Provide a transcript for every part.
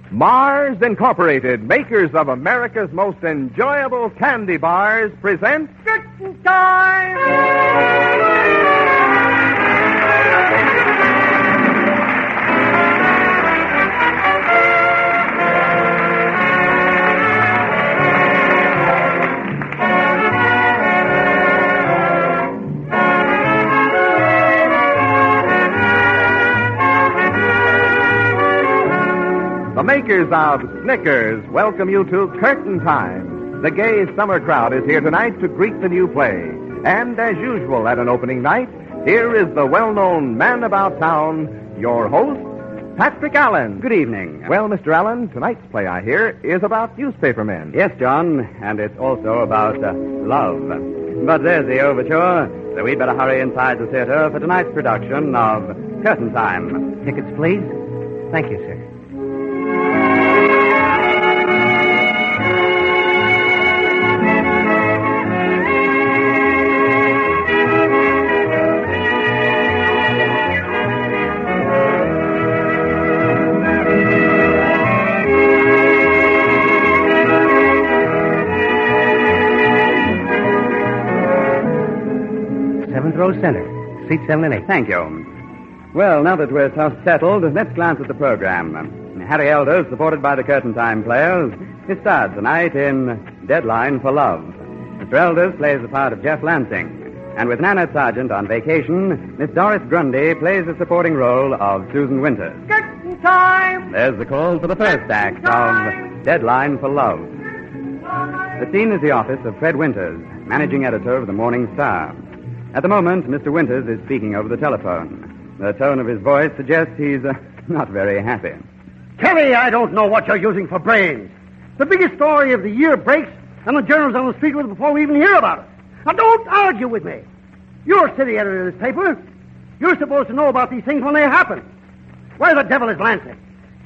Mars Incorporated, makers of America's most enjoyable candy bars, present Curtain Time! The makers of Snickers welcome you to Curtain Time. The gay summer crowd is here tonight to greet the new play. And as usual at an opening night, here is the well-known man about town, your host, Patrick Allen. Good evening. Well, Mr. Allen, tonight's play, I hear, is about newspaper men. Yes, John, and it's also about love. But there's the overture, so we'd better hurry inside the theater for tonight's production of Curtain Time. Tickets, please. Thank you, sir. Row center. Seat 7 and 8. Thank you. Well, now that we're settled, let's glance at the program. Harry Elders, supported by the Curtain Time players, is starred tonight in Deadline for Love. Mr. Elders plays the part of Jeff Lansing. And with Nana Sargent on vacation, Miss Doris Grundy plays the supporting role of Susan Winters. Curtain Time! There's the call for the first act of Deadline for Love. The scene is the office of Fred Winters, managing editor of the Morning Star. At the moment, Mr. Winters is speaking over the telephone. The tone of his voice suggests he's not very happy. Kelly, I don't know what you're using for brains. The biggest story of the year breaks, and the journal's on the street with it before we even hear about it. Now, don't argue with me. You're city editor of this paper. You're supposed to know about these things when they happen. Where the devil is Lansing?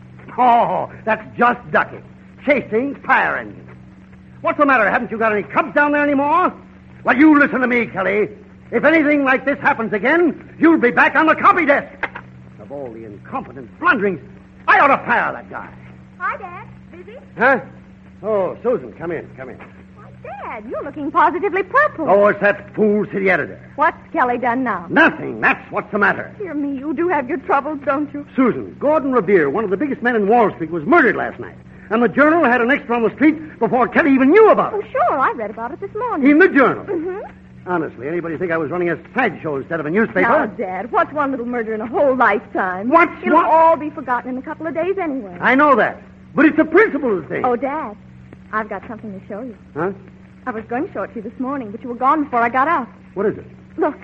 Oh, that's just ducking. Chasing fire engines. What's the matter? Haven't you got any cubs down there anymore? Well, you listen to me, Kelly. If anything like this happens again, you'll be back on the copy desk. Of all the incompetent blunderings, I ought to fire that guy. Hi, Dad. Busy? Huh? Oh, Susan, come in. Why, Dad, you're looking positively purple. Oh, it's that fool city editor. What's Kelly done now? Nothing. That's what's the matter. Dear me, you do have your troubles, don't you? Susan, Gordon Revere, one of the biggest men in Wall Street, was murdered last night. And the Journal had an extra on the street before Kelly even knew about it. Oh, sure. I read about it this morning. In the Journal? Mm-hmm. Honestly, anybody think I was running a sideshow instead of a newspaper? Now, Dad, what's one little murder in a whole lifetime? It'll what? all be forgotten in a couple of days anyway. I know that. But it's the principle of the thing. Oh, Dad, I've got something to show you. Huh? I was going to show it to you this morning, but you were gone before I got out. What is it? Look,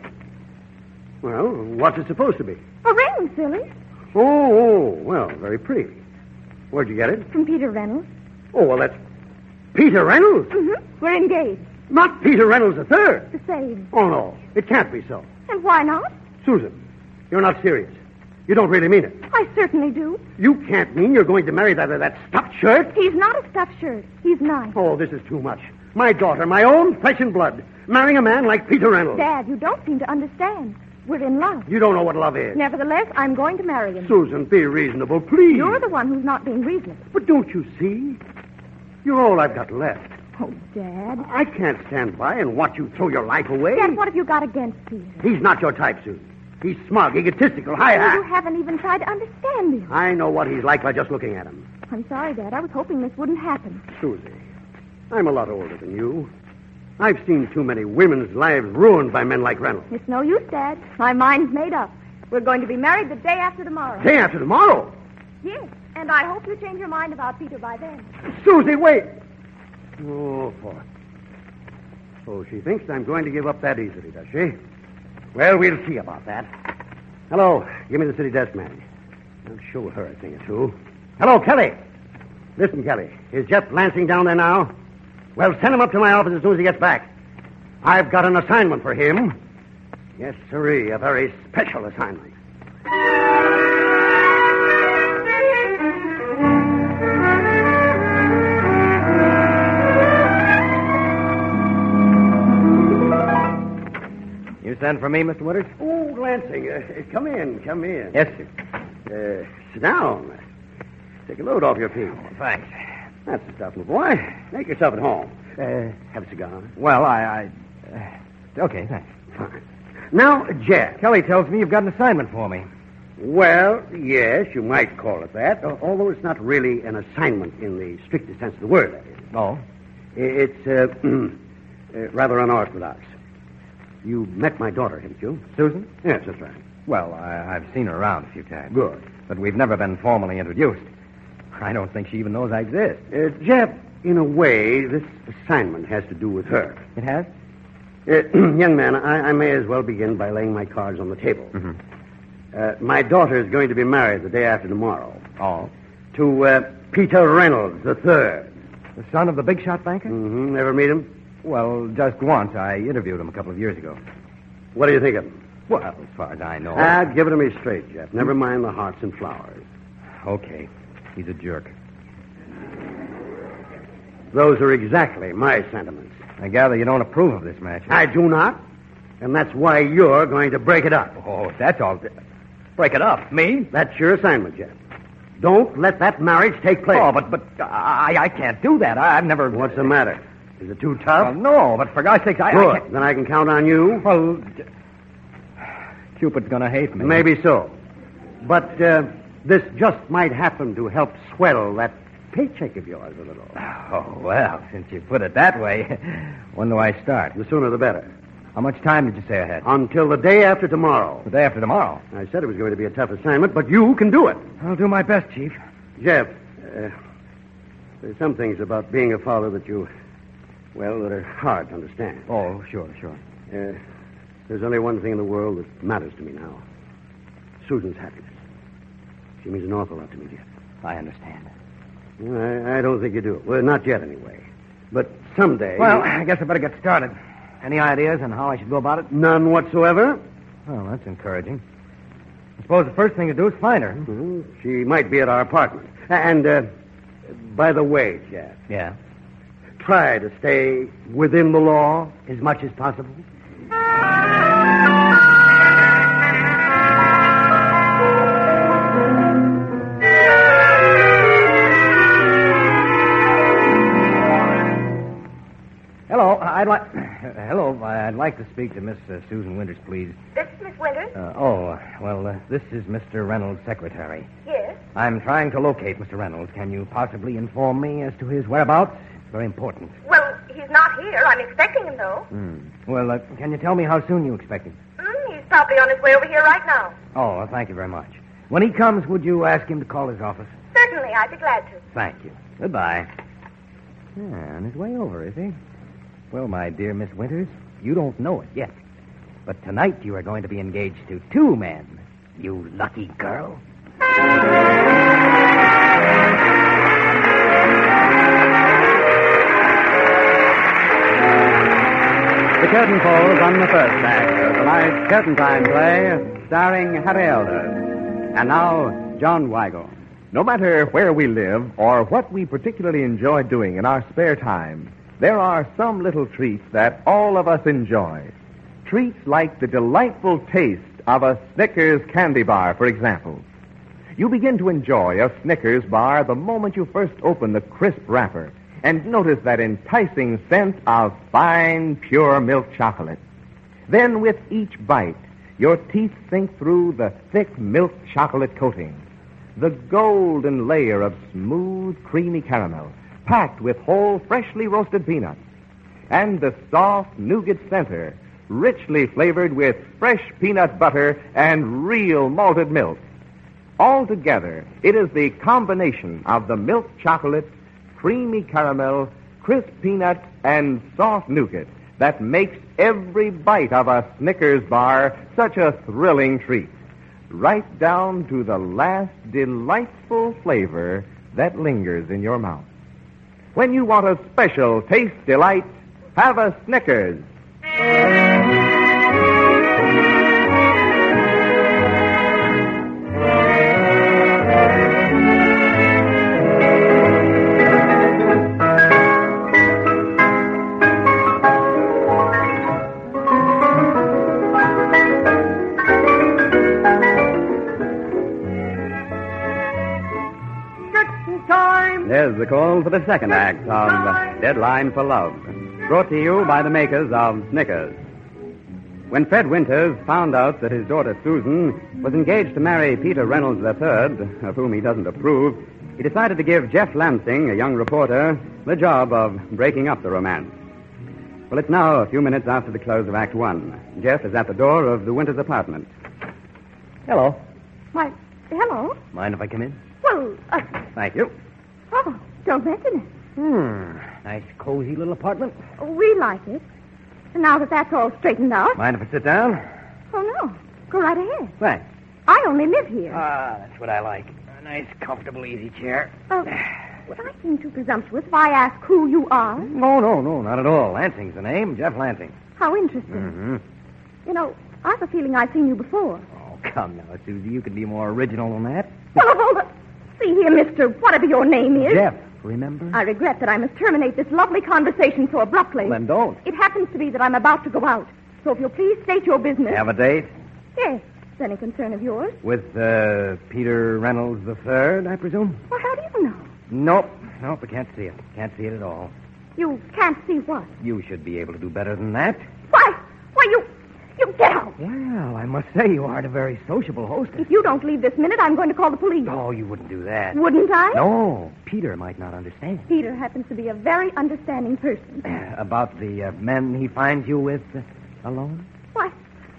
Well, what's it supposed to be? a ring, silly, Oh, well, very pretty. Where'd you get it? from Peter Reynolds. Oh, well, that's Peter Reynolds. Mm-hmm. We're engaged. Not Peter Reynolds III. The same. Oh, no. It can't be so. And why not? Susan, you're not serious. You don't really mean it. I certainly do. You can't mean you're going to marry that stuffed shirt? He's not a stuffed shirt. He's nice. Oh, this is too much. My daughter, my own flesh and blood, marrying a man like Peter Reynolds. Dad, you don't seem to understand. We're in love. You don't know what love is. Nevertheless, I'm going to marry him. Susan, be reasonable, please. You're the one who's not being reasonable. But don't you see? You're all I've got left. Oh, Dad. I can't stand by and watch you throw your life away. Dad, what have you got against Peter? He's not your type, Susan. He's smug, egotistical, high-hat. You haven't even tried to understand him. I know what he's like by just looking at him. I'm sorry, Dad. I was hoping this wouldn't happen. Susie, I'm a lot older than you. I've seen too many women's lives ruined by men like Reynolds. It's no use, Dad. My mind's made up. We're going to be married the day after tomorrow. Day after tomorrow? Yes, and I hope you change your mind about Peter by then. Susie, wait. Oh, boy. Oh, she thinks I'm going to give up that easily, does she? Well, we'll see about that. Hello, give me the city desk man. I'll show her a thing or two. Hello, Kelly. Listen, Kelly, is Jeff Lansing down there now? Well, send him up to my office as soon as he gets back. I've got an assignment for him. Yes, sirree, a very special assignment. You sent for me, Mr. Winters? Oh, Lansing, come in. Yes, sir. Sit down. Take a load off your feet. Thanks. That's the stuff, my boy. Make yourself at home. Have a cigar. Well, okay, thanks. Fine. Now, Jeff. Kelly tells me you've got an assignment for me. Well, yes, you might call it that, although it's not really an assignment in the strictest sense of the word, that is. Oh? It's rather unorthodox. You met my daughter, haven't you? Susan? Yes, that's right. Well, I've seen her around a few times. Good. But we've never been formally introduced. I don't think she even knows I exist. Jeff, in a way, this assignment has to do with her. It has? Young man, I may as well begin by laying my cards on the table. Mm-hmm. My daughter is going to be married the day after tomorrow. Oh? To Peter Reynolds III. The son of the big shot banker? Mm-hmm. Ever meet him? Well, just once. I interviewed him a couple of years ago. What do you think of him? Well, as far as I know. Give it to me straight, Jeff. Never mind the hearts and flowers. Okay. He's a jerk. Those are exactly my sentiments. I gather you don't approve of this match. I do not. And that's why you're going to break it up. Oh, that's all. Break it up? Me? That's your assignment, Jeff. Don't let that marriage take place. Oh, but I can't do that. I've never... What's the matter? Is it too tough? Well, no, but for God's sake, I Good. can't... Then I can count on you. Well, Cupid's going to hate me. Maybe so. But this just might happen to help swell that paycheck of yours a little. Oh, well, since you put it that way, when do I start? The sooner the better. How much time did you say I had? Until the day after tomorrow. The day after tomorrow? I said it was going to be a tough assignment, but you can do it. I'll do my best, Chief. Jeff, there's some things about being a father that that are hard to understand. Oh, sure. There's only one thing in the world that matters to me now. Susan's happiness. She means an awful lot to me, Jeff. I understand. I don't think you do. Well, not yet, anyway. But someday... Well, I guess I better get started. Any ideas on how I should go about it? None whatsoever? Well, that's encouraging. I suppose the first thing to do is find her. Mm-hmm. She might be at our apartment. And, by the way, Jeff... Yeah? Try to stay within the law as much as possible. I'd like to speak to Miss Susan Winters, please. This is Miss Winters? This is Mr. Reynolds' secretary. Yes. I'm trying to locate Mr. Reynolds. Can you possibly inform me as to his whereabouts? It's very important. Well, he's not here. I'm expecting him, though. Well, can you tell me how soon you expect him? He's probably on his way over here right now. Oh, well, thank you very much. When he comes, would you ask him to call his office? Certainly, I'd be glad to. Thank you. Goodbye. On his way over, is he? Well, my dear Miss Winters, you don't know it yet. But tonight you are going to be engaged to 2 men. You lucky girl. The curtain falls on the first act of tonight's Curtain Time play, starring Harry Elders. And now, John Weigel. No matter where we live or what we particularly enjoy doing in our spare time, there are some little treats that all of us enjoy. Treats like the delightful taste of a Snickers candy bar, for example. You begin to enjoy a Snickers bar the moment you first open the crisp wrapper and notice that enticing scent of fine, pure milk chocolate. Then with each bite, your teeth sink through the thick milk chocolate coating, the golden layer of smooth, creamy caramel, packed with whole, freshly roasted peanuts, and the soft nougat center, richly flavored with fresh peanut butter and real malted milk. Altogether, it is the combination of the milk chocolate, creamy caramel, crisp peanuts, and soft nougat that makes every bite of a Snickers bar such a thrilling treat, right down to the last delightful flavor that lingers in your mouth. When you want a special taste delight, have a Snickers. Good Curtain time! There's the call for the second act of Deadline for Love, brought to you by the makers of Snickers. When Fred Winters found out that his daughter Susan was engaged to marry Peter Reynolds III, of whom he doesn't approve, he decided to give Jeff Lansing, a young reporter, the job of breaking up the romance. Well, it's now a few minutes after the close of Act One. Jeff is at the door of the Winters apartment. Hello. Why, hello. Mind if I come in? Well, Thank you. oh, don't mention it. Nice, cozy little apartment. We like it. And now that that's all straightened out, Mind if I sit down? oh, no. Go right ahead. Thanks. I only live here. That's what I like. A nice, comfortable, easy chair. Would I seem too presumptuous if I ask who you are? No, not at all. Lansing's the name. Jeff Lansing. How interesting. Mm-hmm. You know, I've a feeling I've seen you before. Oh, come now, Susie. You could be more original than that. Well, hold it. See here, mister, whatever your name is. Jeff, remember? I regret that I must terminate this lovely conversation so abruptly. Then don't. It happens to be that I'm about to go out. So if you'll please state your business. Have a date? Yes. Is any concern of yours? With, Peter Reynolds III, I presume? Well, how do you know? Nope, I can't see it. Can't see it at all. You can't see what? You should be able to do better than that. Why, you get out. Well, I must say you aren't a very sociable hostess. If you don't leave this minute, I'm going to call the police. Oh, you wouldn't do that. Wouldn't I? No, Peter might not understand. Peter happens to be a very understanding person. About the men he finds you with alone? Why,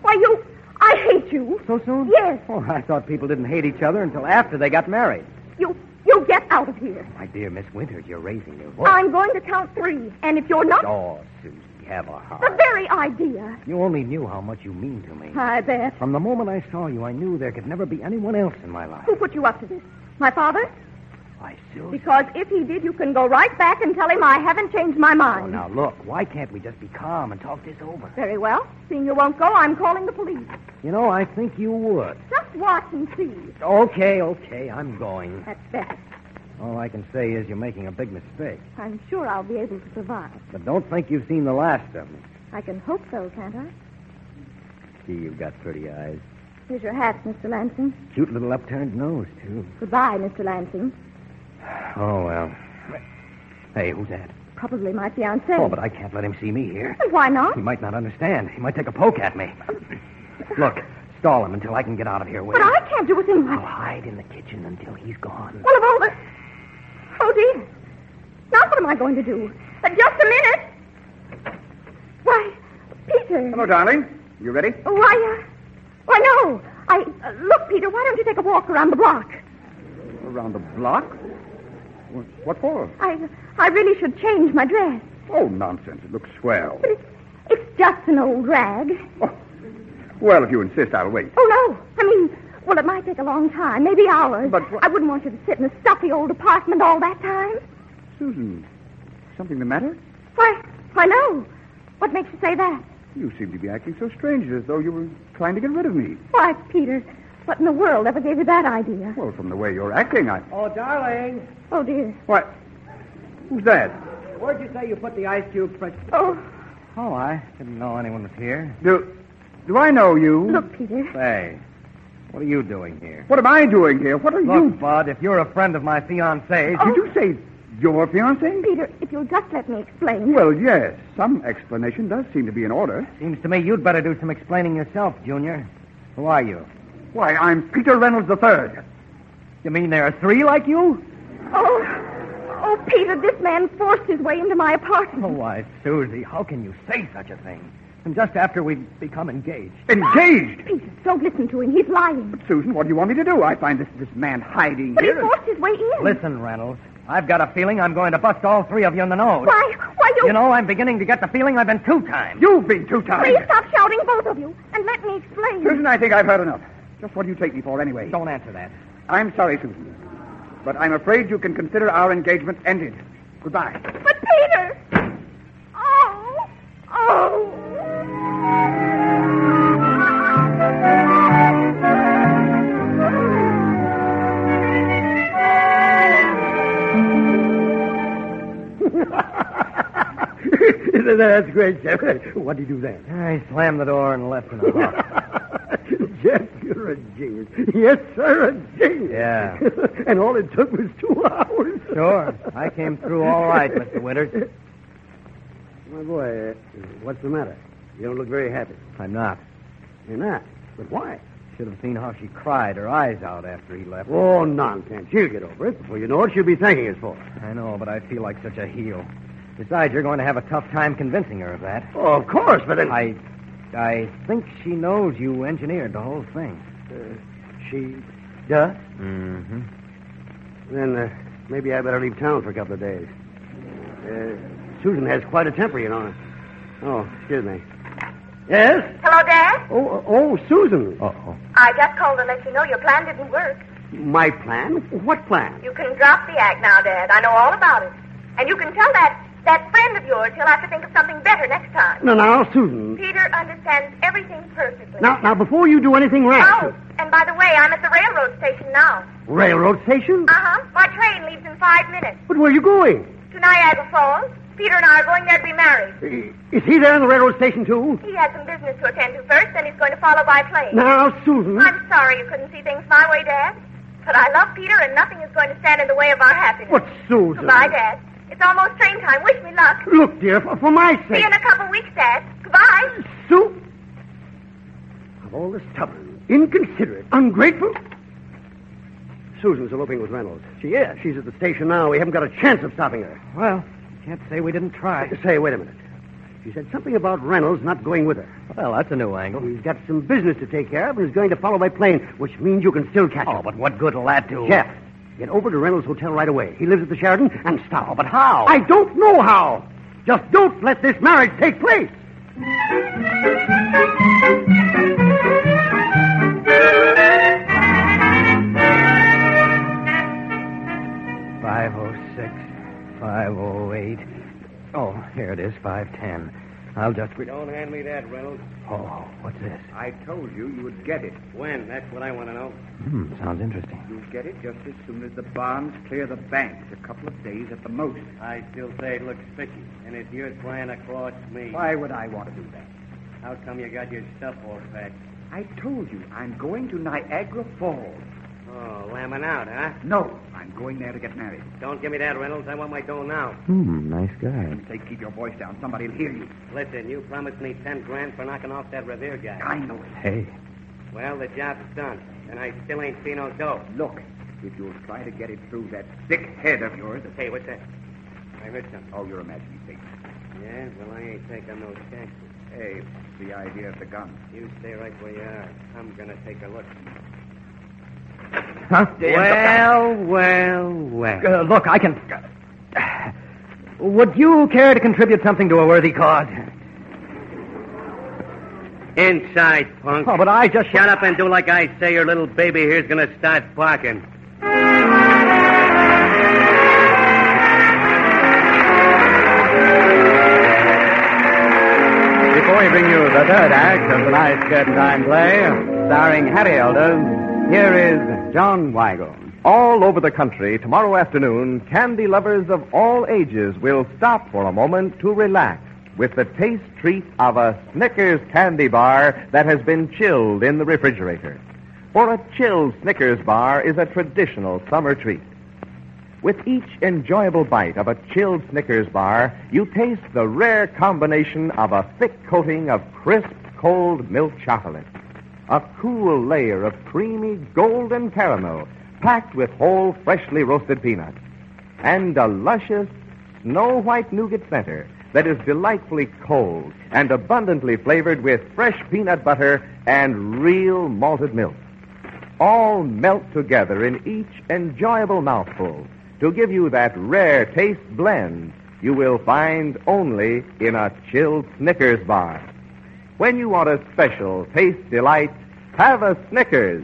I hate you. So soon? Yes. Oh, I thought people didn't hate each other until after they got married. You get out of here. My dear Miss Winters, you're raising your voice. I'm going to count 3, and if you're not... Oh, Susie, have a heart. The very idea. You only knew how much you mean to me. I bet. From the moment I saw you, I knew there could never be anyone else in my life. Who put you up to this? My father? Why, Susie. Because if he did, you can go right back and tell him I haven't changed my Oh, mind. now, look, why can't we just be calm and talk this over? Very well. Seeing you won't go, I'm calling the police. You know, I think you would. Just watch and see. Okay, I'm going. That's better. All I can say is you're making a big mistake. I'm sure I'll be able to survive. But don't think you've seen the last of me. I can hope so, can't I? Gee, you've got pretty eyes. Here's your hat, Mr. Lansing. Cute little upturned nose, too. Goodbye, Mr. Lansing. Oh, well. Hey, who's that? Probably my fiancé. Oh, but I can't let him see me here. And why not? He might not understand. He might take a poke at me. Look, stall him until I can get out of here with But him. I can't do a thing like I'll hide in the kitchen until he's gone. Well, of all the... Oh, dear. Now what am I going to do? Just a minute. Why, Peter. Hello, darling. You ready? Why, no. Look, Peter, why don't you take a walk around the block? Around the block? What for? I really should change my dress. Oh, nonsense. It looks swell. But it's just an old rag. Oh. Well, if you insist, I'll wait. Oh, no. Well, it might take a long time, maybe hours. But I wouldn't want you to sit in a stuffy old apartment all that time. Susan, something the matter? Why, no. What makes you say that? You seem to be acting so strange, as though you were trying to get rid of me. Why, Peter, what in the world ever gave you that idea? Well, from the way you're acting, Oh, darling. Oh, dear. What? Who's that? Where'd you say you put the ice cube? Oh, Oh, I didn't know anyone was here. Do I know you? look, Peter. Say, what are you doing here? What am I doing here? What are you... Look, Bud, if you're a friend of my fiancée's... Did you say your fiancé? Peter, if you'll just let me explain. Well, yes. Some explanation does seem to be in order. Seems to me you'd better do some explaining yourself, Junior. Who are you? Why, I'm Peter Reynolds III. You mean there are 3 like you? Oh, Peter, this man forced his way into my apartment. Oh, why, Susie, how can you say such a thing? And just after we've become engaged. Engaged? Peter, don't listen to him. He's lying. Susan, what do you want me to do? I find this man hiding But he here. forced his way in. Listen, Reynolds, I've got a feeling I'm going to bust all 3 of you in the nose. Why, you... You know, I'm beginning to get the feeling I've been 2 times. You've been 2 times. Please stop shouting, both of you, and let me explain. Susan, I think I've heard enough. Just what do you take me for, anyway? Don't answer that. I'm sorry, Susan. But I'm afraid you can consider our engagement ended. Goodbye. But Peter! Oh! That's great, Jeff. What'd he do then? I slammed the door and left in a huff. Jeff, you're a genius. Yes, sir, a genius. Yeah. And all it took was 2 hours. Sure. I came through all right, Mr. Winters. My boy, what's the matter? You don't look very happy. I'm not. You're not? But why? Should have seen how she cried her eyes out after he left. Oh, nonsense. She'll get over it. Before you know it, she'll be thanking us for it. I know, but I feel like such a heel. Besides, you're going to have a tough time convincing her of that. Oh, of course, but then... I think she knows you engineered the whole thing. She does? Mm-hmm. Then maybe I better leave town for a couple of days. Susan has quite a temper, you know. Oh, excuse me. Yes? Hello, Dad? Oh, Susan. Uh-oh. I just called to let you know your plan didn't work. My plan? What plan? You can drop the act now, Dad. I know all about it. And you can tell that friend of yours he'll have to think of something better next time. Now, Susan. Peter understands everything perfectly. Now, before you do anything rash... Oh, and by the way, I'm at the railroad station now. Railroad station? Uh-huh. My train leaves in 5 minutes. But where are you going? To Niagara Falls. Peter and I are going there to be married. Is he there in the railroad station, too? He has some business to attend to first, then he's going to follow by plane. Now, Susan... I'm sorry you couldn't see things my way, Dad. But I love Peter, and nothing is going to stand in the way of our happiness. But, Susan... Goodbye, Dad. It's almost train time. Wish me luck. Look, dear, for my See sake... you in a couple weeks, Dad. Goodbye. Sue... Of all the stubborn, inconsiderate, ungrateful... Susan's eloping with Reynolds. She is. She's at the station now. We haven't got a chance of stopping her. Well, can't say we didn't try. Say, wait a minute. She said something about Reynolds not going with her. Well, that's a new angle. He's got some business to take care of and is going to follow by plane, which means you can still catch him. Oh, but what good will that do? Jeff, get over to Reynolds' hotel right away. He lives at the Sheridan, and stop. Oh, but how? I don't know how. Just don't let this marriage take place. $5.08. Oh, here it is, 5:10. I'll just... Don't hand me that, Reynolds. Oh, what's this? I told you would get it. When? That's what I want to know. Sounds interesting. You'll get it just as soon as the bonds clear the banks. A couple of days at the most. I still say it looks fishy, and if you're trying to cross me... Why would I want to do that? How come you got your stuff all packed? I told you I'm going to Niagara Falls. Oh, lambing out, huh? No, I'm going there to get married. Don't give me that, Reynolds. I want my dough now. Nice guy. Say, keep your voice down. Somebody'll hear you. Listen, you promised me 10 grand for knocking off that Revere guy. I know it. Hey. Well, the job's done, and I still ain't seen no dough. Look, if you'll try to get it through that thick head of yours... Hey, what's that? I heard something. Oh, you're imagining things. Yeah? Well, I ain't taking no chances. Hey, what's the idea of the gun? You stay right where you are. I'm gonna take a look. Huh? Well. Look, I can... Would you care to contribute something to a worthy cause? Inside, punk. Oh, but I just... Shut up and do like I say. Your little baby here's gonna start barking. Before we bring you the third act of tonight's Curtain Time play, starring Harry Elders, here is John Weigel. All over the country, tomorrow afternoon, candy lovers of all ages will stop for a moment to relax with the taste treat of a Snickers candy bar that has been chilled in the refrigerator. For a chilled Snickers bar is a traditional summer treat. With each enjoyable bite of a chilled Snickers bar, you taste the rare combination of a thick coating of crisp, cold milk chocolate, a cool layer of creamy golden caramel packed with whole, freshly roasted peanuts, and a luscious, snow-white nougat center that is delightfully cold and abundantly flavored with fresh peanut butter and real malted milk. All melt together in each enjoyable mouthful to give you that rare taste blend you will find only in a chilled Snickers bar. When you want a special taste delight, have a Snickers.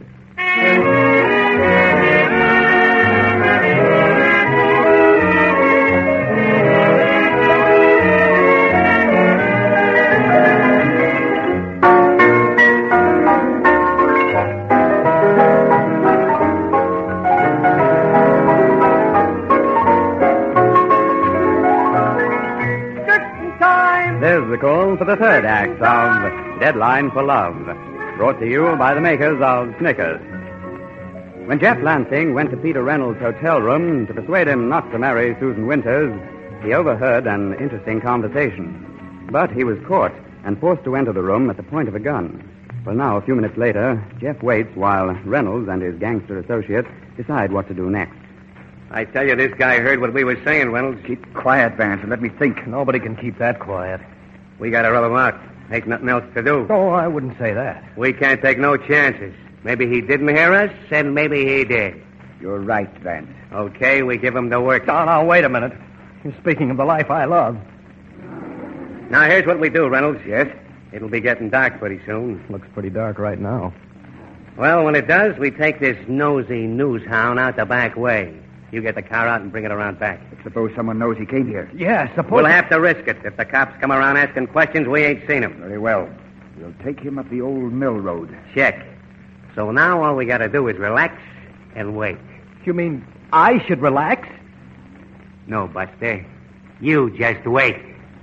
There's the call for the third act of Deadline for Love. Brought to you by the makers of Snickers. When Jeff Lansing went to Peter Reynolds' hotel room to persuade him not to marry Susan Winters, he overheard an interesting conversation. But he was caught and forced to enter the room at the point of a gun. Well, now, a few minutes later, Jeff waits while Reynolds and his gangster associate decide what to do next. I tell you, this guy heard what we were saying, Reynolds. Keep quiet, Vance, and let me think. Nobody can keep that quiet. We got to rub him out. Ain't nothing else to do. Oh, I wouldn't say that. We can't take no chances. Maybe he didn't hear us, and maybe he did. You're right, Vance. Okay, we give him the work. Oh, now, wait a minute. You're speaking of the life I love. Now, here's what we do, Reynolds. Yes? It'll be getting dark pretty soon. Looks pretty dark right now. Well, when it does, we take this nosy news hound out the back way. You get the car out and bring it around back. Suppose someone knows he came here. Yeah, suppose... We'll have to risk it. If the cops come around asking questions, we ain't seen him. Very well. We'll take him up the old mill road. Check. So now all we got to do is relax and wait. You mean I should relax? No, Buster. You just wait.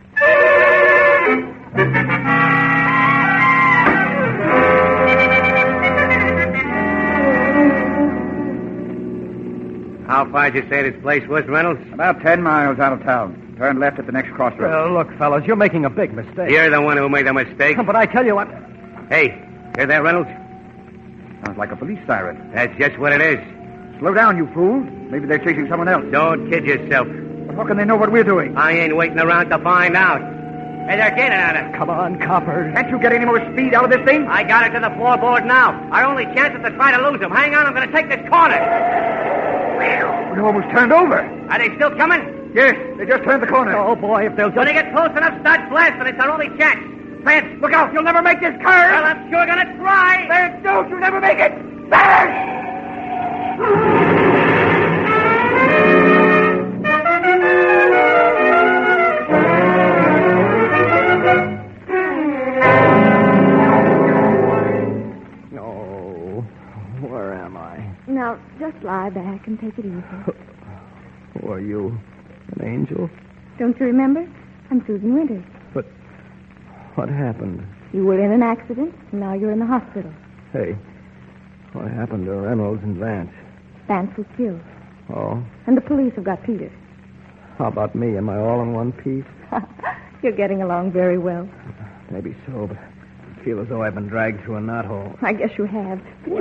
How far'd you say this place was, Reynolds? About 10 miles out of town. Turn left at the next crossroads. Well, look, fellas, you're making a big mistake. You're the one who made the mistake. But I tell you what... Hey, hear that, Reynolds? Sounds like a police siren. That's just what it is. Slow down, you fool. Maybe they're chasing someone else. Don't kid yourself. But how can they know what we're doing? I ain't waiting around to find out. Hey, they're getting at us. Come on, Copper. Can't you get any more speed out of this thing? I got it to the floorboard now. Our only chance is to try to lose them. Hang on, I'm going to take this corner. We almost turned over. Are they still coming? Yes, they just turned the corner. Oh, boy, if they'll When just... they get close enough, start blasting. It's our only chance. Vance, look out. You'll never make this curve. Well, I'm sure going to try. Vance, don't. You'll never make it. Vance! Oh, where am I? Now, just lie back and take it easy. Who are you? An angel? Don't you remember? I'm Susan Winters. But what happened? You were in an accident, and now you're in the hospital. Hey, what happened to Reynolds and Vance? Vance was killed, Oh, and the police have got Peter. how about me? Am I all in one piece? You're getting along very well. Maybe so, but I feel as though I've been dragged through a knothole. I guess you have.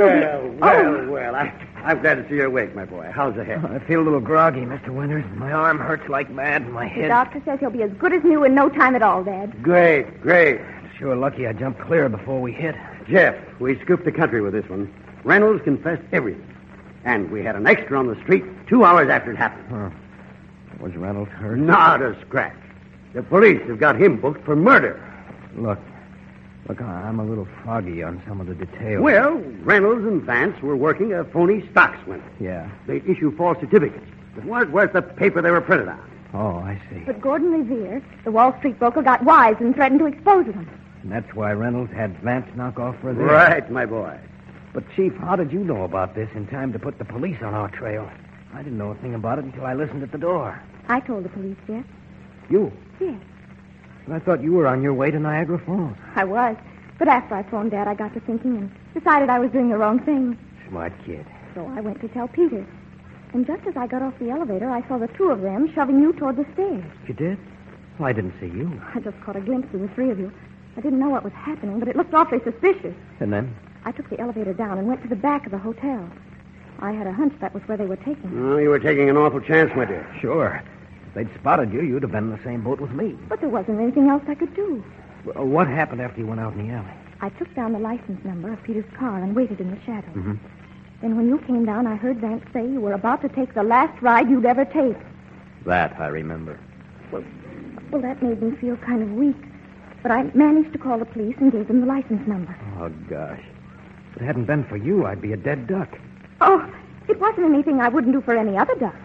Well. I'm glad to see you awake, my boy. How's the head? I feel a little groggy, Mr. Winters. My arm hurts like mad, and my The head... doctor says he'll be as good as new in no time at all, Dad. Great. Sure lucky I jumped clear before we hit. Jeff, we scooped the country with this one. Reynolds confessed everything. And we had an extra on the street 2 hours after it happened. Huh. Was Reynolds hurt? Not a scratch. The police have got him booked for murder. Look, I'm a little foggy on some of the details. Well, Reynolds and Vance were working a phony stock swindle. Yeah. They'd issue false certificates that weren't worth the paper they were printed on. Oh, I see. But Gordon Revere, the Wall Street broker, got wise and threatened to expose them. And that's why Reynolds had Vance knock off for this. Right, my boy. But, Chief, how did you know about this in time to put the police on our trail? I didn't know a thing about it until I listened at the door. I told the police, Jeff. You? Yes, I thought you were on your way to Niagara Falls. I was. But after I phoned Dad, I got to thinking and decided I was doing the wrong thing. Smart kid. So I went to tell Peter. And just as I got off the elevator, I saw the two of them shoving you toward the stairs. You did? Well, I didn't see you. I just caught a glimpse of the three of you. I didn't know what was happening, but it looked awfully suspicious. And then? I took the elevator down and went to the back of the hotel. I had a hunch that was where they were taking me. Oh, you were taking an awful chance, my dear. Sure. If they'd spotted you, you'd have been in the same boat with me. But there wasn't anything else I could do. Well, what happened after you went out in the alley? I took down the license number of Peter's car and waited in the shadows. Mm-hmm. Then when you came down, I heard Vance say you were about to take the last ride you'd ever take. That I remember. Well, that made me feel kind of weak. But I managed to call the police and gave them the license number. Oh, gosh. If it hadn't been for you, I'd be a dead duck. Oh, it wasn't anything I wouldn't do for any other duck.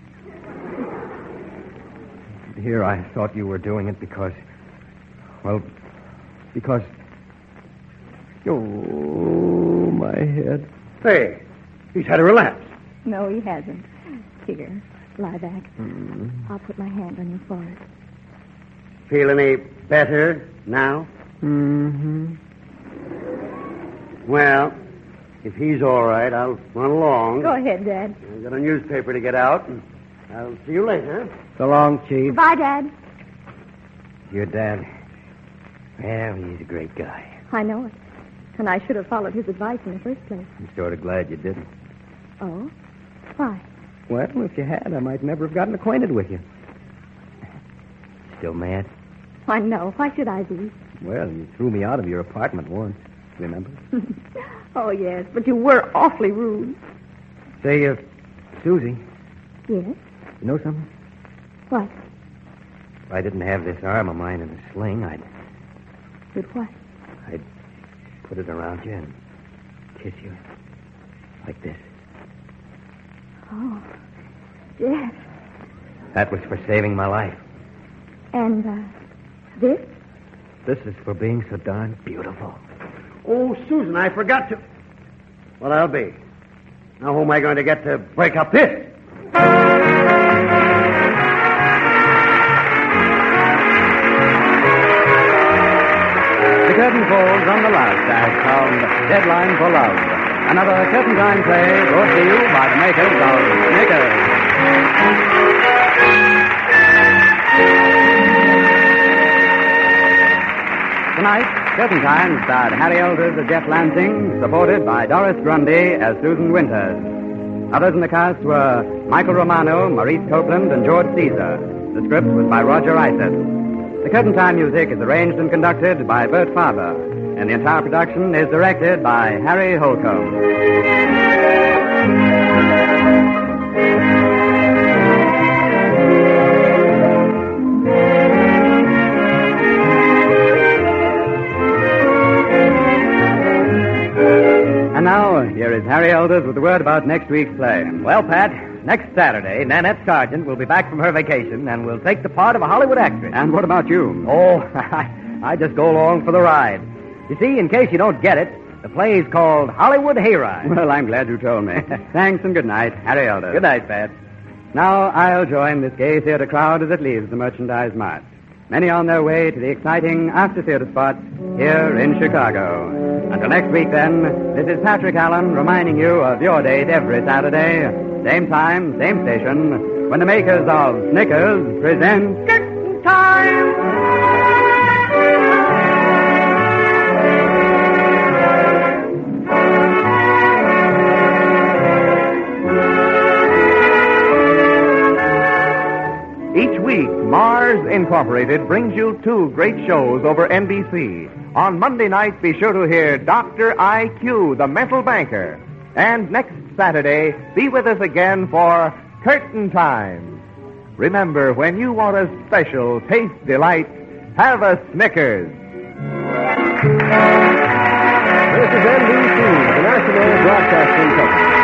Here, I thought you were doing it because... Well, because... Oh, my head. Hey, he's had a relapse. No, he hasn't. Here, lie back. I'll put my hand on your forehead. Feel any better now? Mm-hmm. Well, if he's all right, I'll run along. Go ahead, Dad. I've got a newspaper to get out, and I'll see you later. So long, Chief. Bye, Dad. Your dad. Well, he's a great guy. I know it. And I should have followed his advice in the first place. I'm sort of glad you didn't. Oh? Why? Well, if you had, I might never have gotten acquainted with you. Still mad? Why, no. Why should I be? Well, you threw me out of your apartment once. Remember? Oh, yes, but you were awfully rude. Say, Susie, Yes? you know something? What? If I didn't have this arm of mine in a sling, I'd What? put it around you and kiss you. Like this. Oh, yes. That was for saving my life. And, this? This is for being so darn beautiful. Oh, Susan, I forgot to... Well, I'll be. Now, who am I going to get to break up this? The curtain falls on the last act of Deadline for Love. Another Curtain Time play brought to you by the makers of Snickers. Tonight, Curtain Time starred Harry Elders as Jeff Lansing, supported by Doris Grundy as Susan Winters. Others in the cast were Michael Romano, Maurice Copeland, and George Caesar. The script was by Roger Isett. The Curtain Time music is arranged and conducted by Bert Farber, and the entire production is directed by Harry Holcomb. And now, here is Harry Elders with a word about next week's play. Well, Pat, next Saturday, Nanette Sargent will be back from her vacation and will take the part of a Hollywood actress. And what about you? Oh, I just go along for the ride. You see, in case you don't get it, the play is called Hollywood Hayride. Well, I'm glad you told me. Thanks and good night, Harry Elders. Good night, Pat. Now I'll join this gay theater crowd as it leaves the Merchandise Mart. Many on their way to the exciting after-theater spot here in Chicago. Until next week, then, this is Patrick Allen reminding you of your date every Saturday, same time, same station, when the makers of Snickers present Curtain Time! Each week, Mars Incorporated brings you two great shows over NBC. On Monday night, be sure to hear Dr. I.Q., the mental banker. And next Saturday, be with us again for Curtain Time. Remember, when you want a special taste delight, have a Snickers. This is NBC, the National Broadcasting Company.